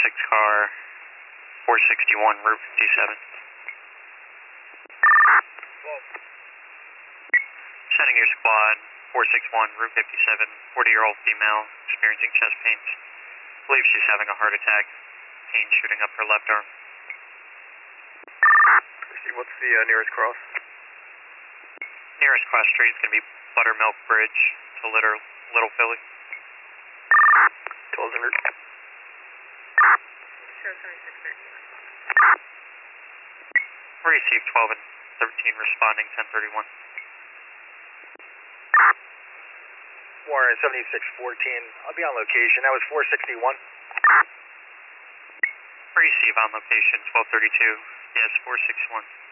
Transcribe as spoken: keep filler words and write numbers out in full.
six car, four sixty-one, Route fifty-seven. Sending your squad, four six one, Route fifty-seven, forty-year-old female, experiencing chest pains. Believe she's having a heart attack, pain shooting up her left arm. What's the uh, nearest cross? Nearest cross street is going to be Buttermilk Bridge to Little, Little Philly. twelve hundred. Receive twelve and thirteen responding, ten thirty-one. Warren seventy-six fourteen, I'll be on location. That was four sixty-one. Receive on location, twelve thirty-two. Yes, four sixty-one.